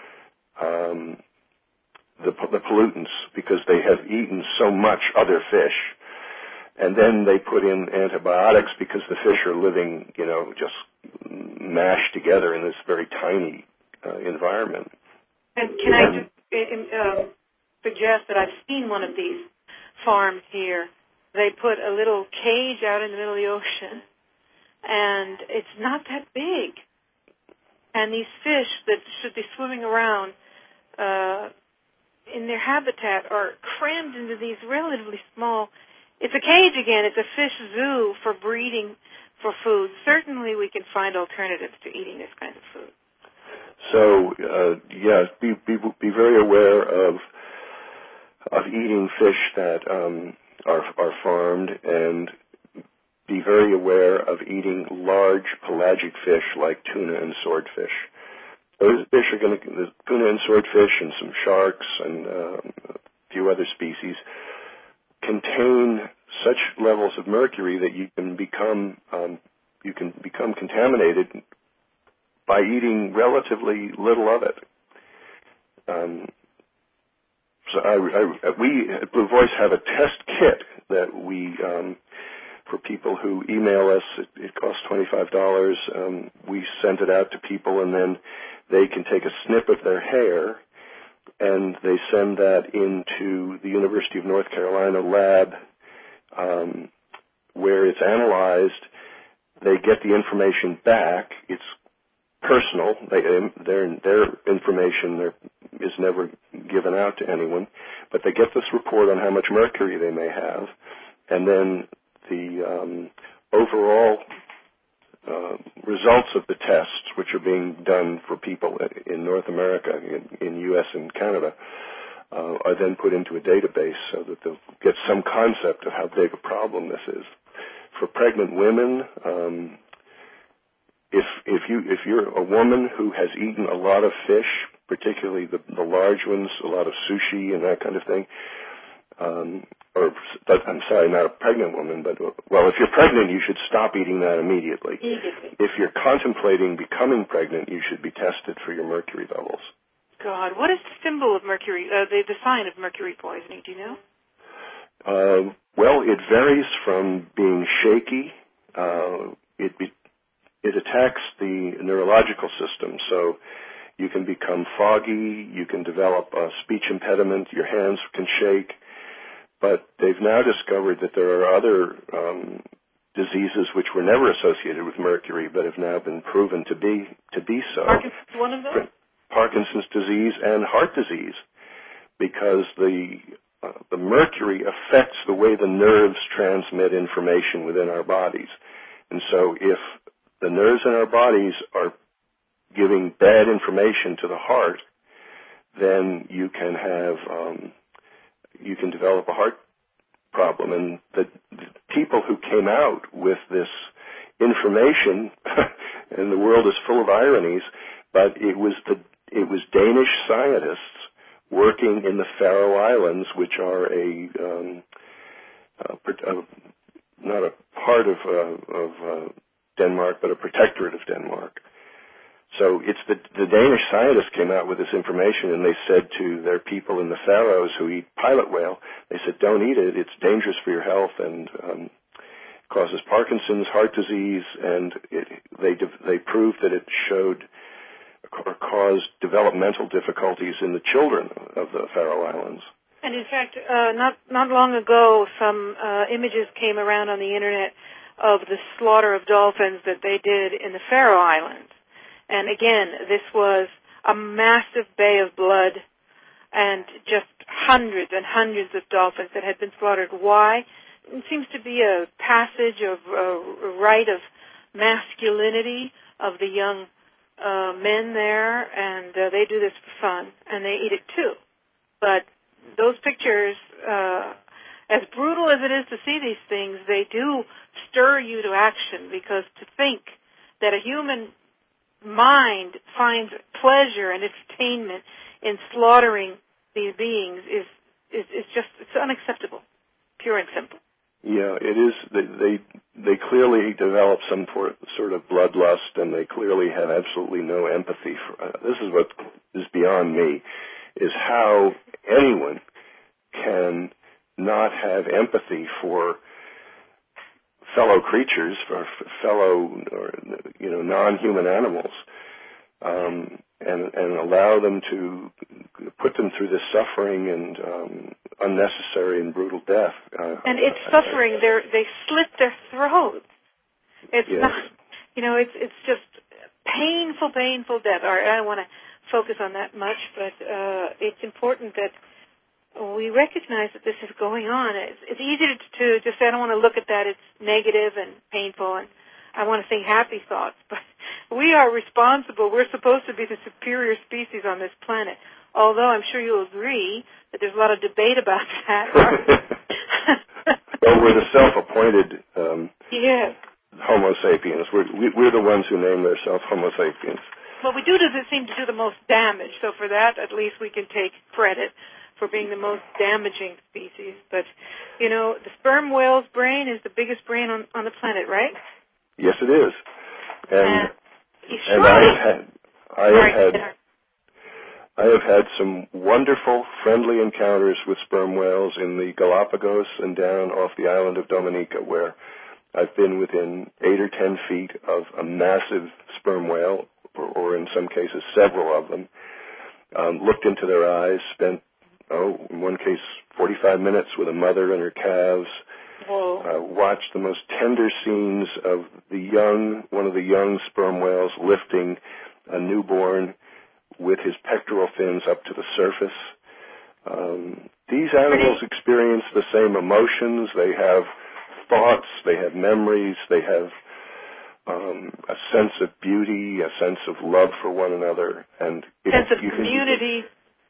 um, the, the pollutants, because they have eaten so much other fish. And then they put in antibiotics because the fish are living, you know, just mashed together in this very tiny uh, environment. And can and, I just uh, suggest that I've seen one of these farms here. They put a little cage out in the middle of the ocean, and it's not that big. And these fish that should be swimming around uh, in their habitat are crammed into these relatively small. It's a cage again. It's a fish zoo for breeding for food. Certainly we can find alternatives to eating this kind of food. So, uh, yes, be, be be very aware of of eating fish that um, are are farmed, and be very aware of eating large pelagic fish like tuna and swordfish. Those fish are going to, the tuna and swordfish and some sharks and uh, a few other species contain such levels of mercury that you can become um, you can become contaminated by eating relatively little of it. Um, so I, I, we at Blue Voice have a test kit that we, um, for people who email us, it, it costs twenty-five dollars. Um, we send it out to people, and then they can take a snip of their hair, and they send that into the University of North Carolina lab, um, where it's analyzed. They get the information back. It's personal. They, their, their information is never given out to anyone, but they get this report on how much mercury they may have, and then the um, overall uh, results of the tests, which are being done for people in North America, in, in U S and Canada, uh, are then put into a database so that they'll get some concept of how big a problem this is. For pregnant women, um, if if you if you're a woman who has eaten a lot of fish, particularly the, the large ones, a lot of sushi and that kind of thing, um, or I'm sorry, not a pregnant woman, but well, if you're pregnant, you should stop eating that immediately. Immediately. If you're contemplating becoming pregnant, you should be tested for your mercury levels. God, what is the symbol of mercury? Uh, the the sign of mercury poisoning? Do you know? Uh, well, it varies from being shaky. Uh, it be, it attacks the neurological system, so you can become foggy. You can develop a speech impediment. Your hands can shake. But they've now discovered that there are other um, diseases which were never associated with mercury, but have now been proven to be to be so. Parkinson's, one of those? Parkinson's disease and heart disease, because the uh, the mercury affects the way the nerves transmit information within our bodies. And so if the nerves in our bodies are giving bad information to the heart, then you can have um, you can develop a heart problem. And the, the people who came out with this information, and the world is full of ironies, but it was the it was Danish scientists working in the Faroe Islands, which are a um, uh, uh, not a part of, uh, of uh, Denmark, but a protectorate of Denmark. So it's the, the Danish scientists came out with this information, and they said to their people in the Faroes who eat pilot whale, they said, don't eat it, it's dangerous for your health, and um, causes Parkinson's, heart disease, and it, they they proved that it showed or caused developmental difficulties in the children of the Faroe Islands. And in fact, uh, not not long ago, some uh, images came around on the internet of the slaughter of dolphins that they did in the Faroe Islands. And again, this was a massive bay of blood and just hundreds and hundreds of dolphins that had been slaughtered. Why? It seems to be a passage of a rite of masculinity of the young uh, men there, and uh, they do this for fun, and they eat it too. But those pictures, uh, as brutal as it is to see these things, they do stir you to action, because to think that a human mind finds pleasure and entertainment in slaughtering these beings is, is, is just, it's unacceptable, pure and simple. Yeah, it is. They they, they clearly develop some sort of bloodlust, and they clearly have absolutely no empathy. For, uh, this is what is beyond me, is how anyone can not have empathy for fellow creatures, for fellow, or, you know, non-human animals, um, and and allow them to put them through this suffering and um, unnecessary and brutal death. Uh, and it's suffering. They they slit their throats. It's yes. not, you know, it's it's just painful, painful death. All right, I don't want to focus on that much, but uh, it's important that we recognize that this is going on. It's, it's easy to, to just say, I don't want to look at that. It's negative and painful, and I want to think happy thoughts. But we are responsible. We're supposed to be the superior species on this planet, although I'm sure you'll agree that there's a lot of debate about that. Well, we're the self-appointed um, yes. Homo sapiens. We're, we, we're the ones who name ourselves Homo sapiens. Well, we do seem to do the most damage, so for that, at least we can take credit for being the most damaging species. But, you know, the sperm whale's brain is the biggest brain on, on the planet, right? Yes, it is. And, uh, and I have had, I have had, I have had some wonderful, friendly encounters with sperm whales in the Galapagos and down off the island of Dominica, where I've been within eight or ten feet of a massive sperm whale, or, or in some cases several of them, um, looked into their eyes, spent oh, in one case, forty-five minutes with a mother and her calves. Uh, watched the most tender scenes of the young, one of the young sperm whales lifting a newborn with his pectoral fins up to the surface. Um, these animals experience the same emotions. They have thoughts. They have memories. They have um, a sense of beauty, a sense of love for one another, and it, sense of community.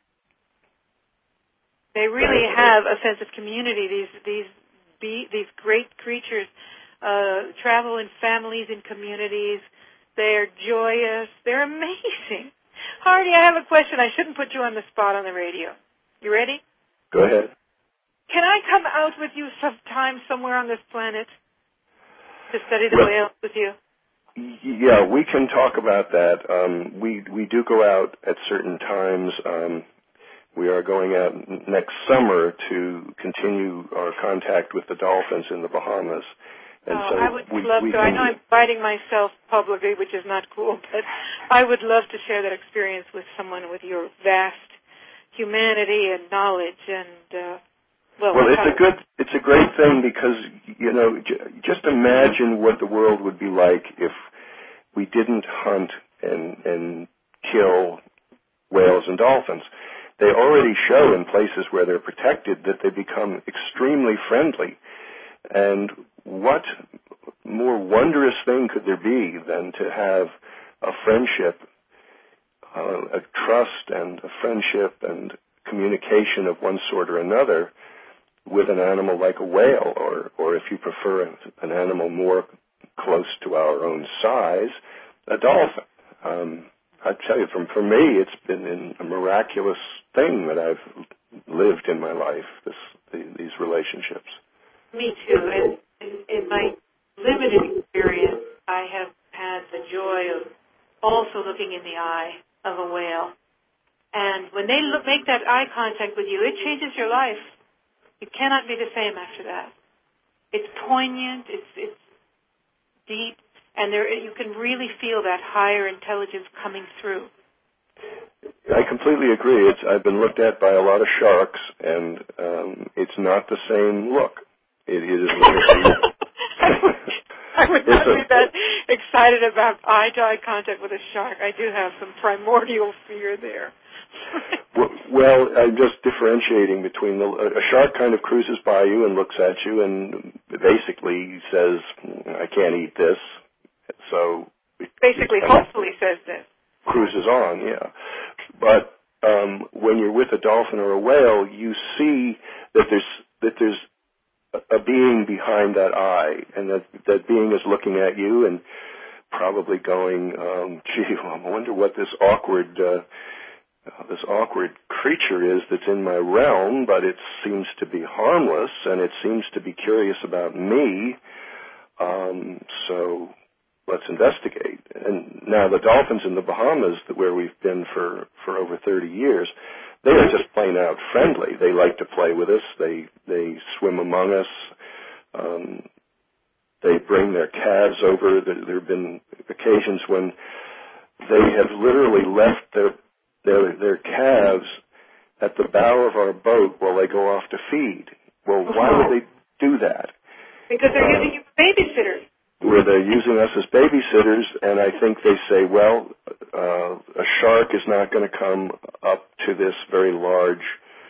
They really have a sense of community. These these be, these great creatures uh, travel in families, in communities. They're joyous. They're amazing. Hardy, I have a question. I shouldn't put you on the spot on the radio. You ready? Go ahead. Can I come out with you sometime somewhere on this planet to study the well, whales with you? Yeah, we can talk about that. Um, we we do go out at certain times. Um, We are going out next summer to continue our contact with the dolphins in the Bahamas. And oh, so I would we, love we to. Can, I know I'm inviting myself publicly, which is not cool, but I would love to share that experience with someone with your vast humanity and knowledge. And uh, well, well, it's a good, it's a great thing because you know, j- just imagine what the world would be like if we didn't hunt and and kill whales and dolphins. They already show in places where they're protected that they become extremely friendly. And what more wondrous thing could there be than to have a friendship, uh, a trust and a friendship and communication of one sort or another with an animal like a whale, or, or if you prefer an animal more close to our own size, a dolphin. Um, I tell you, from for me, it's been a miraculous thing that I've lived in my life. This, the, these relationships. Me too. And in, in my limited experience, I have had the joy of also looking in the eye of a whale. And when they look, make that eye contact with you, it changes your life. You cannot be the same after that. It's poignant, it's, it's deep, and there you can really feel that higher intelligence coming through. I completely agree. It's, I've been looked at by a lot of sharks, and um, it's not the same look. It is. I would not be that excited about eye-to-eye contact with a shark. I do have some primordial fear there. well, well, I'm just differentiating between the a shark kind of cruises by you and looks at you and basically says, "I can't eat this." So basically, hopefully says this. Cruises on, yeah. But um, when you're with a dolphin or a whale, you see that there's that there's a, a being behind that eye, and that that being is looking at you and probably going, um, "Gee, well, I wonder what this awkward uh, uh, this awkward creature is that's in my realm, but it seems to be harmless, and it seems to be curious about me. Um, so." Let's investigate. And now the dolphins in the Bahamas, where we've been for, for over thirty years, they are just plain out friendly. They like to play with us. They they swim among us. Um, they bring their calves over. There, there have been occasions when they have literally left their their their calves at the bow of our boat while they go off to feed. Well, why would they do that? Because they're uh, using you for babysitters. Where they're using us as babysitters, and I think they say, well, uh, a shark is not going to come up to this very large,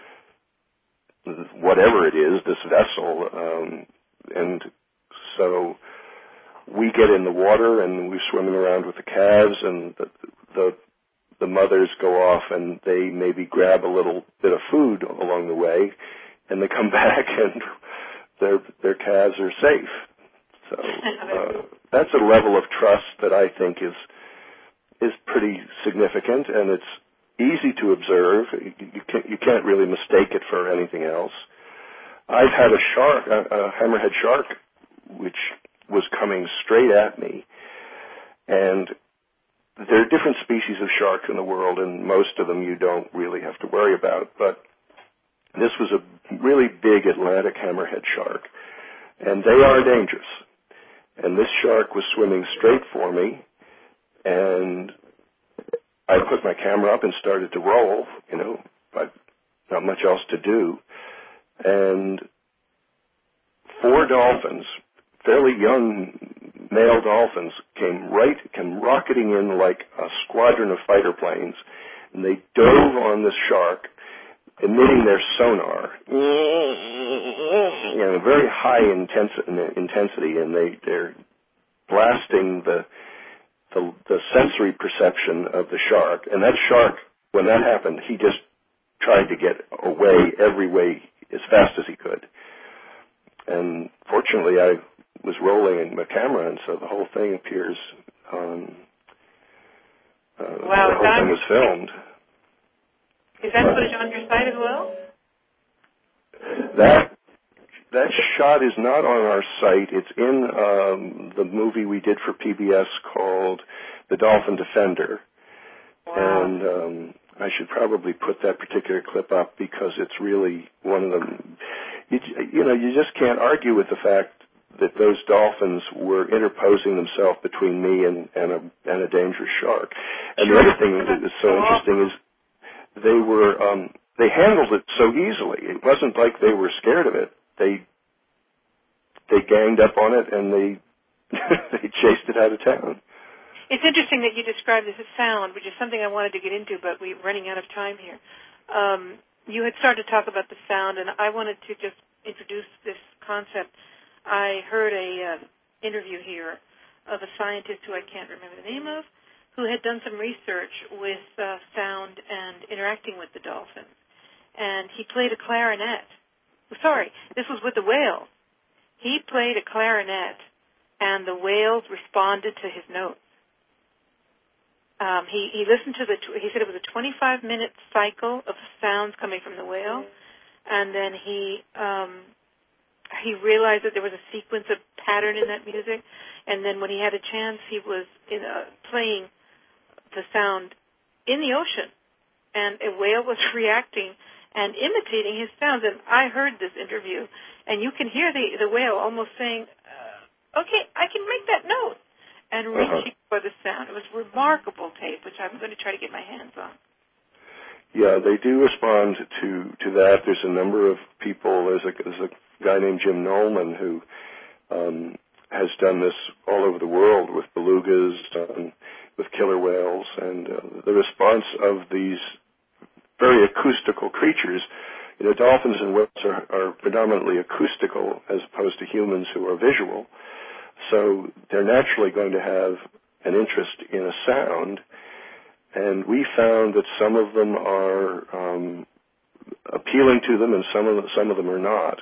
whatever it is, this vessel, um, and so we get in the water and we're swimming around with the calves, and the, the the mothers go off and they maybe grab a little bit of food along the way, and they come back and their their calves are safe. So uh, that's a level of trust that I think is is pretty significant, and it's easy to observe. You can't, you can't really mistake it for anything else. I've had a shark, a, a hammerhead shark, which was coming straight at me, and there are different species of sharks in the world, and most of them you don't really have to worry about, but this was a really big Atlantic hammerhead shark, and they are dangerous. And this shark was swimming straight for me, and I put my camera up and started to roll, you know, but not much else to do. And four dolphins, fairly young male dolphins, came right, came rocketing in like a squadron of fighter planes, and they dove on this shark, emitting their sonar, you know, very high intensi- intensity, and they, they're blasting the, the the sensory perception of the shark. And that shark, when that happened, he just tried to get away every way as fast as he could. And fortunately, I was rolling my camera, and so the whole thing appears on, uh, wow, the whole thing was filmed. Is that footage on your site as well? That that shot is not on our site. It's in um, the movie we did for P B S called The Dolphin Defender. Wow. And um, I should probably put that particular clip up because it's really one of them. You, you know, you just can't argue with the fact that those dolphins were interposing themselves between me and, and, a, and a dangerous shark. And sure. the other thing that is so interesting is they were um, they handled it so easily. It wasn't like they were scared of it. They they ganged up on it and they they chased it out of town. It's interesting that you described this as sound, which is something I wanted to get into, but we're running out of time here. Um, you had started to talk about the sound, and I wanted to just introduce this concept. I heard a uh, interview here of a scientist who I can't remember the name of, who had done some research with uh, sound and interacting with the dolphins. And he played a clarinet. Sorry, this was with the whales. He played a clarinet, and the whales responded to his notes. Um, he, he listened to the, he said it was a twenty-five minute cycle of sounds coming from the whale, and then he um, he realized that there was a sequence, a pattern in that music, and then when he had a chance, he was in a, playing the sound in the ocean, and a whale was reacting and imitating his sounds. And I heard this interview, and you can hear the, the whale almost saying, uh, okay, I can make that note, and reaching uh-huh. for the sound. It was a remarkable tape, which I'm going to try to get my hands on. Yeah, they do respond to, to that. There's a number of people. There's a, there's a guy named Jim Nolman who um, has done this all over the world with belugas, um, with killer whales, and uh, the response of these very acoustical creatures. You know, dolphins and whales are, are predominantly acoustical as opposed to humans who are visual. So they're naturally going to have an interest in a sound. And we found that some of them are um, appealing to them, and some of them, some of them are not.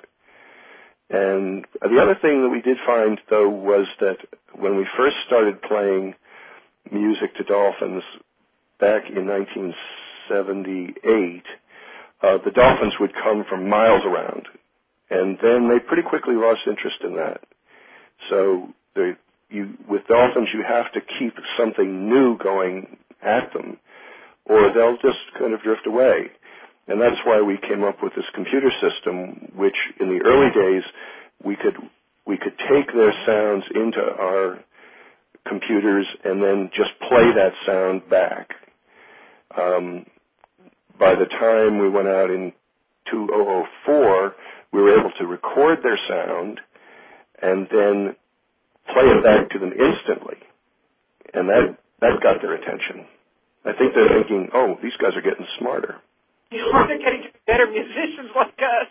And the other thing that we did find, though, was that when we first started playing music to dolphins back in nineteen seventy-eight, uh, the dolphins would come from miles around, and then they pretty quickly lost interest in that. So they, you, with dolphins, you have to keep something new going at them, or they'll just kind of drift away. And that's why we came up with this computer system, which in the early days we could we could take their sounds into our computers and then just play that sound back. Um, by the time we went out in two thousand four, we were able to record their sound and then play it back to them instantly, and that that got their attention. I think they're thinking, oh, these guys are getting smarter. They're getting better musicians like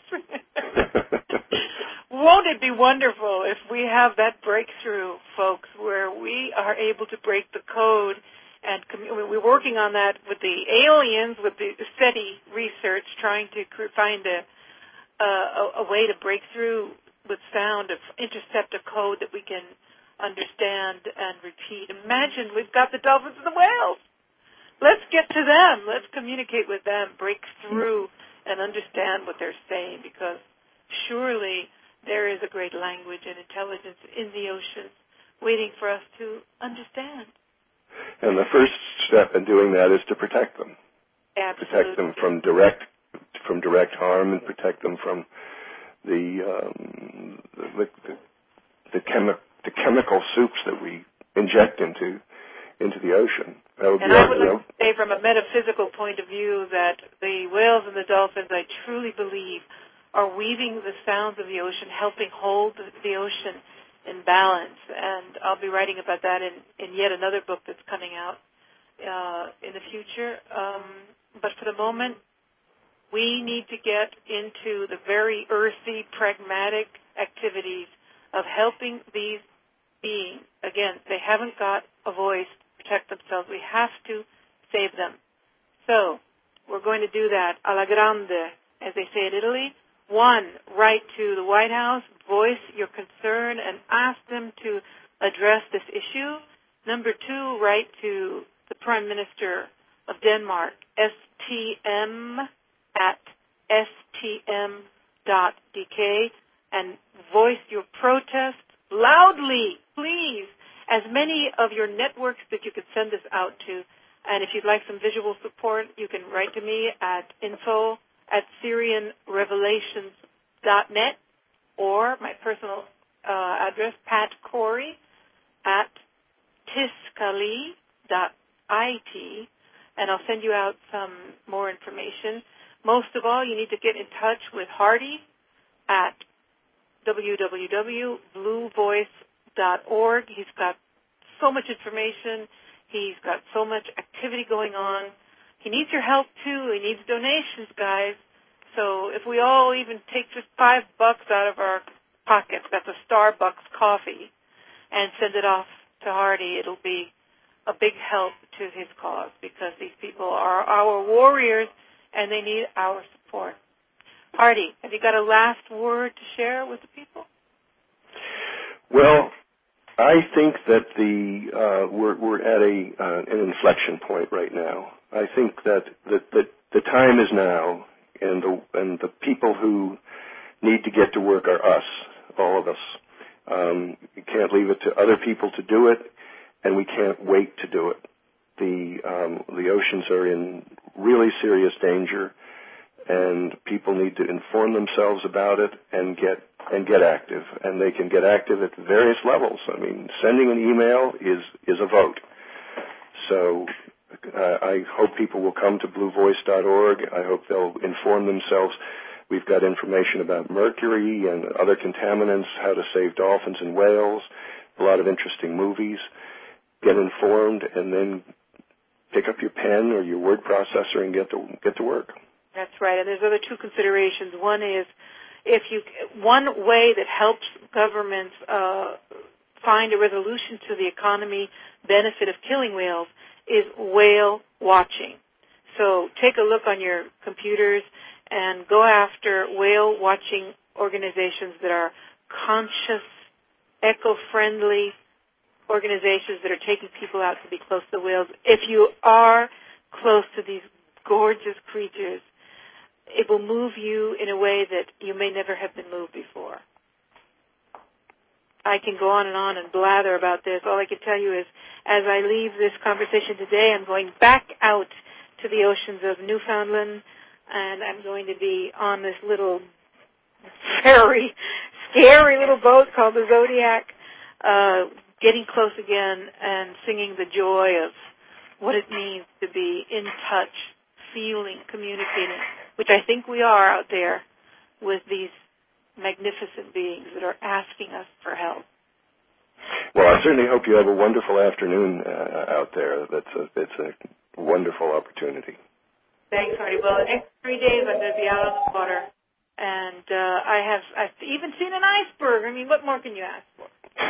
us. Won't it be wonderful if we have that breakthrough, folks, where we are able to break the code? And we're working on that with the aliens, with the SETI research, trying to find a, a, a way to break through with sound, to intercept a code that we can understand and repeat. Imagine we've got the dolphins and the whales. Let's get to them. Let's communicate with them, break through, and understand what they're saying, because surely there is a great language and intelligence in the oceans waiting for us to understand. And the first step in doing that is to protect them. Absolutely. Protect them from direct from direct harm, and protect them from the um, the, the, the, chemi- the chemical soups that we inject into into the ocean. That would and be I our, would you like know, to say from a metaphysical point of view that the whales and the dolphins, I truly believe, are weaving the sounds of the ocean, helping hold the ocean in balance. And I'll be writing about that in, in yet another book that's coming out uh, in the future. Um, but for the moment, we need to get into the very earthy, pragmatic activities of helping these beings. Again, they haven't got a voice to protect themselves. We have to save them. So we're going to do that alla grande, as they say in Italy. One, write to the White House, voice your concern, and ask them to address this issue. Number two, write to the Prime Minister of Denmark, S T M at S T M dot D K, and voice your protest loudly, please. As many of your networks that you could send this out to. And if you'd like some visual support, you can write to me at info at Syrian Revelations dot net, or my personal uh, address, Pat Corey at Tiscali dot I T, and I'll send you out some more information. Most of all, you need to get in touch with Hardy at w w w dot blue voice dot org. He's got so much information. He's got so much activity going on. He needs your help, too. He needs donations, guys. So if we all even take just five bucks out of our pockets, that's a Starbucks coffee, and send it off to Hardy, it'll be a big help to his cause, because these people are our warriors, and they need our support. Hardy, have you got a last word to share with the people? Well, I think that the uh, we're, we're at a uh, an inflection point right now. I think that the, the the time is now, and the and the people who need to get to work are us, all of us. Um, we can't leave it to other people to do it, and we can't wait to do it. The um, the oceans are in really serious danger, and people need to inform themselves about it and get and get active. And they can get active at various levels. I mean, sending an email is is a vote. So uh, I hope people will come to blue voice dot org. I hope they'll inform themselves. We've got information about mercury and other contaminants, how to save dolphins and whales, a lot of interesting movies. Get informed, and then pick up your pen or your word processor and get to get to work. That's right. And there's other two considerations. One is if you one way that helps governments uh, find a resolution to the economy benefit of killing whales is whale watching. So take a look on your computers and go after whale watching organizations that are conscious, eco-friendly organizations that are taking people out to be close to whales. If you are close to these gorgeous creatures, it will move you in a way that you may never have been moved before. I can go on and on and blather about this. All I can tell you is, as I leave this conversation today, I'm going back out to the oceans of Newfoundland, and I'm going to be on this little very scary little boat called the Zodiac, uh, getting close again and singing the joy of what it means to be in touch, feeling, communicating, which I think we are out there with these magnificent beings that are asking us for help. Well, I certainly hope you have a wonderful afternoon uh, out there. That's a, it's a wonderful opportunity. Thanks, Hardy. Well, the next three days I'm going to be out on the water, and uh, I have I've even seen an iceberg. I mean, what more can you ask for?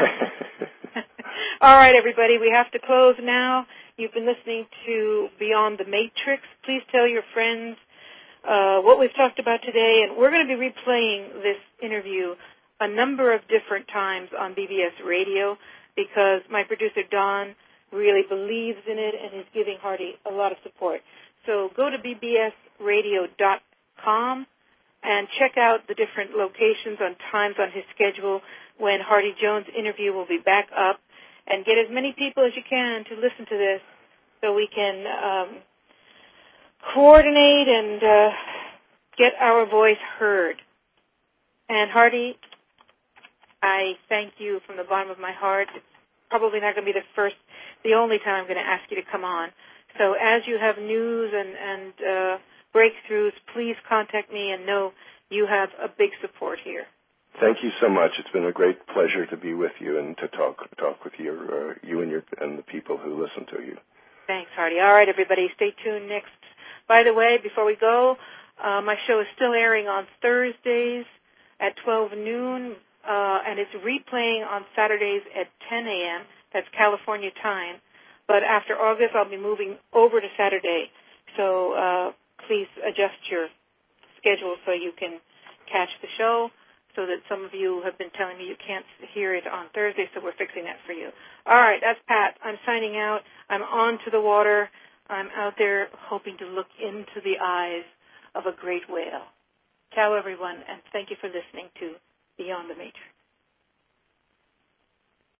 All right, everybody, we have to close now. You've been listening to Beyond the Matrix. Please tell your friends uh, what we've talked about today, and we're going to be replaying this interview a number of different times on B B S Radio because my producer, Don, really believes in it and is giving Hardy a lot of support. So go to b b s radio dot com and check out the different locations on times on his schedule when Hardy Jones' interview will be back up, and get as many people as you can to listen to this so we can um, coordinate and uh, get our voice heard. And Hardy, I thank you from the bottom of my heart. It's probably not going to be the first, the only time I'm going to ask you to come on. So as you have news and, and uh, breakthroughs, please contact me and know you have a big support here. Thank you so much. It's been a great pleasure to be with you and to talk talk with you, uh, you and your and the people who listen to you. Thanks, Hardy. All right, everybody, stay tuned next. By the way, before we go, uh, my show is still airing on Thursdays at twelve noon, uh, and it's replaying on Saturdays at ten a.m. That's California time. But after August, I'll be moving over to Saturday. So uh, please adjust your schedule so you can catch the show, so that some of you have been telling me you can't hear it on Thursday, so we're fixing that for you. All right, that's Pat. I'm signing out. I'm on to the water. I'm out there hoping to look into the eyes of a great whale. Ciao, everyone, and thank you for listening to Beyond the Matrix.